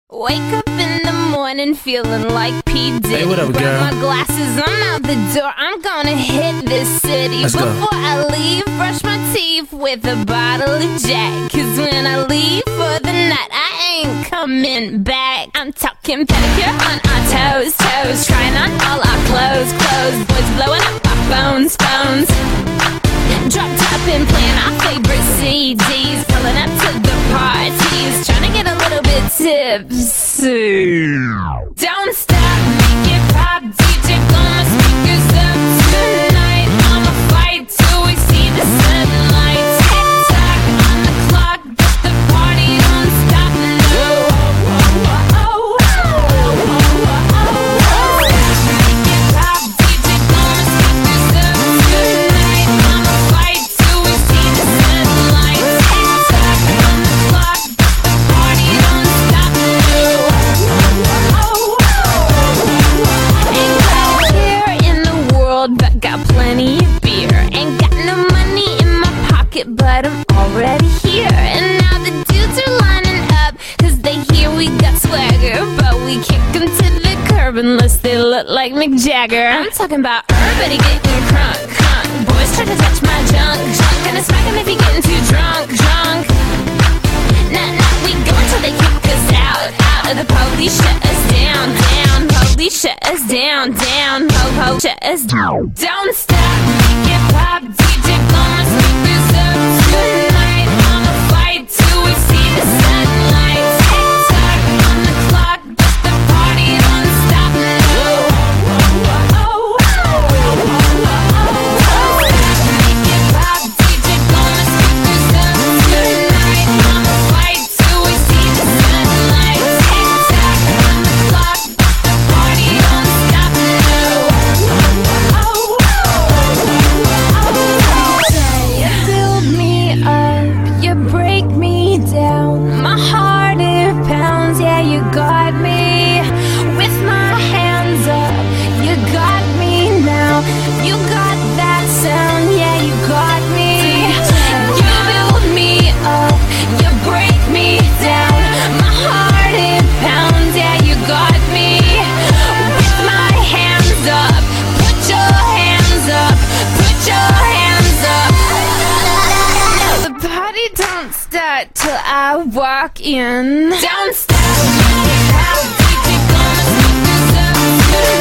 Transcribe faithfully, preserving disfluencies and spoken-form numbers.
Wake up in the morning feeling like P. Diddy. Hey, what up, Grab girl? my glasses, I'm out the door. I'm gonna hit this city. Let's go. Before I leave, brush my teeth with a bottle of Jack. Cause when I leave for the night, I ain't coming back. I'm talking pedicure on our toes, toes. Trying on all our clothes, clothes. Boys blowing up our phones, phones. Drop top and playing our favorite C Ds. Pulling up to the parties, trying to get a little bit tipsy. Don't stop, make it pop, D J blow my speakers up tonight. I'ma fight till we see the sunlight. Tick tock on the clock, but the party don't stop. No. Make it pop, D J blow my speakers up tonight. I'ma fight till we see the sunlight. Tick tock on the clock, but the party don't stop. No. Ain't got care in the world, but got plenty of beer. Ain't got no money in my pocket, but I'm already here. And now the dudes are lining up, cause they hear we got swagger. But we kick them to the curb unless they look like Mick Jagger. I'm talking about everybody getting crunk, crunk. Boys try to touch my junk, junk. Gonna smack him if he getting too drunk, drunk. Nah, nah, we go until they kick us out, out. The police shut us down, down. Police shut us down, down. Po, po, shut us down. Don't stop, make it pop, D J blow my speakers up tonight. I'ma fight till we see the sunlight. Tick tock on the clock, but the party don't stop. No. Make it pop, D J blow my speakers up tonight. I'ma fight till we see the sunlight. Tick tock on the clock, but the party don't stop. You build me up, you break me down. My heart it pounds, yeah, you got me. With my hands up, you got me now. You got that sound, yeah, you got me. You build me up, you break me down. My heart it pounds, yeah, you got me. With my hands up, put your hands up, put your hands up. The party don't start till I walk in. Don't stop, make it pop, D J blow my speakers up.